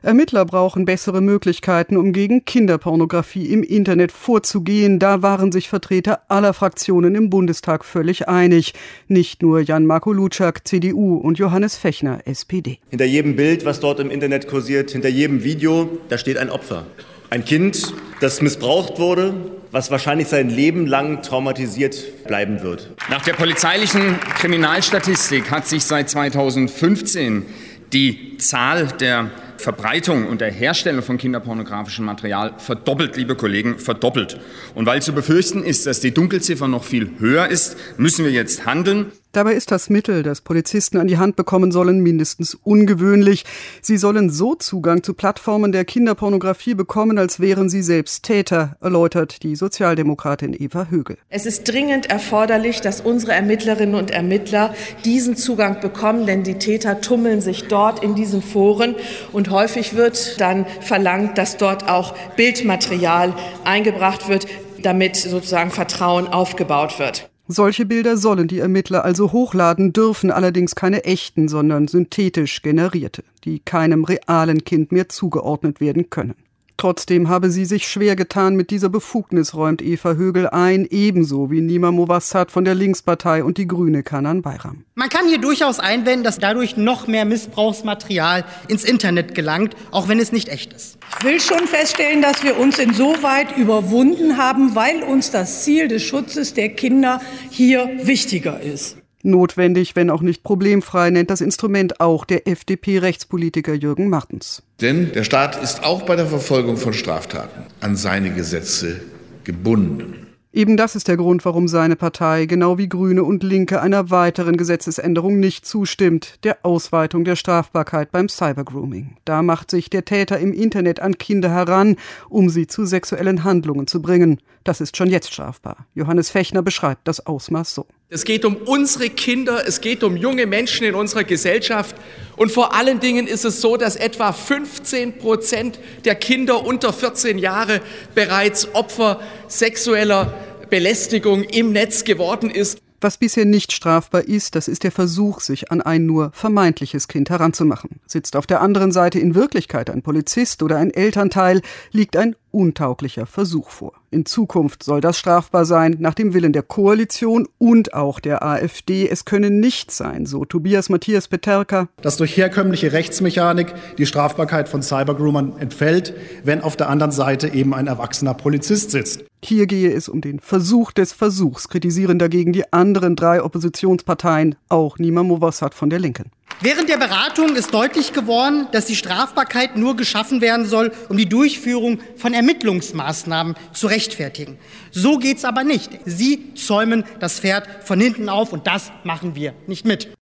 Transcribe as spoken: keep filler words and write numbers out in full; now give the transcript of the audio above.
Ermittler brauchen bessere Möglichkeiten, um gegen Kinderpornografie im Internet vorzugehen. Da waren sich Vertreter aller Fraktionen im Bundestag völlig einig. Nicht nur Jan-Marco Lutschak, C D U, und Johannes Fechner, S P D. Hinter jedem Bild, was dort im Internet kursiert, hinter jedem Video, da steht ein Opfer. Ein Kind, das missbraucht wurde, was wahrscheinlich sein Leben lang traumatisiert bleiben wird. Nach der polizeilichen Kriminalstatistik hat sich seit zweitausendfünfzehn die Zahl der Verbreitung und der Herstellung von kinderpornografischem Material verdoppelt, liebe Kollegen, verdoppelt. Und weil zu befürchten ist, dass die Dunkelziffer noch viel höher ist, müssen wir jetzt handeln. Dabei ist das Mittel, das Polizisten an die Hand bekommen sollen, mindestens ungewöhnlich. Sie sollen so Zugang zu Plattformen der Kinderpornografie bekommen, als wären sie selbst Täter, erläutert die Sozialdemokratin Eva Högel. Es ist dringend erforderlich, dass unsere Ermittlerinnen und Ermittler diesen Zugang bekommen, denn die Täter tummeln sich dort in diesen Foren und häufig wird dann verlangt, dass dort auch Bildmaterial eingebracht wird, damit sozusagen Vertrauen aufgebaut wird. Solche Bilder sollen die Ermittler also hochladen, dürfen allerdings keine echten, sondern synthetisch generierte, die keinem realen Kind mehr zugeordnet werden können. Trotzdem habe sie sich schwer getan mit dieser Befugnis, räumt Eva Högel ein, ebenso wie Nima Mowassat von der Linkspartei und die Grüne Canan Bayram. Man kann hier durchaus einwenden, dass dadurch noch mehr Missbrauchsmaterial ins Internet gelangt, auch wenn es nicht echt ist. Ich will schon feststellen, dass wir uns insoweit überwunden haben, weil uns das Ziel des Schutzes der Kinder hier wichtiger ist. Notwendig, wenn auch nicht problemfrei, nennt das Instrument auch der F D P-Rechtspolitiker Jürgen Martens. Denn der Staat ist auch bei der Verfolgung von Straftaten an seine Gesetze gebunden. Eben das ist der Grund, warum seine Partei, genau wie Grüne und Linke, einer weiteren Gesetzesänderung nicht zustimmt, der Ausweitung der Strafbarkeit beim Cybergrooming. Da macht sich der Täter im Internet an Kinder heran, um sie zu sexuellen Handlungen zu bringen. Das ist schon jetzt strafbar. Johannes Fechner beschreibt das Ausmaß so. Es geht um unsere Kinder, es geht um junge Menschen in unserer Gesellschaft. Und vor allen Dingen ist es so, dass etwa fünfzehn Prozent der Kinder unter vierzehn Jahre bereits Opfer sexueller Belästigung im Netz geworden ist. Was bisher nicht strafbar ist, das ist der Versuch, sich an ein nur vermeintliches Kind heranzumachen. Sitzt auf der anderen Seite in Wirklichkeit ein Polizist oder ein Elternteil, liegt ein untauglicher Versuch vor. In Zukunft soll das strafbar sein, nach dem Willen der Koalition und auch der AfD. Es könne nicht sein, so Tobias Matthias Peterka, dass durch herkömmliche Rechtsmechanik die Strafbarkeit von Cybergroomern entfällt, wenn auf der anderen Seite eben ein erwachsener Polizist sitzt. Hier gehe es um den Versuch des Versuchs, kritisieren dagegen die anderen drei Oppositionsparteien, auch Nima Mowassat von der Linken. Während der Beratung ist deutlich geworden, dass die Strafbarkeit nur geschaffen werden soll, um die Durchführung von Ermittlungsmaßnahmen zu rechtfertigen. So geht's aber nicht. Sie zäumen das Pferd von hinten auf und das machen wir nicht mit.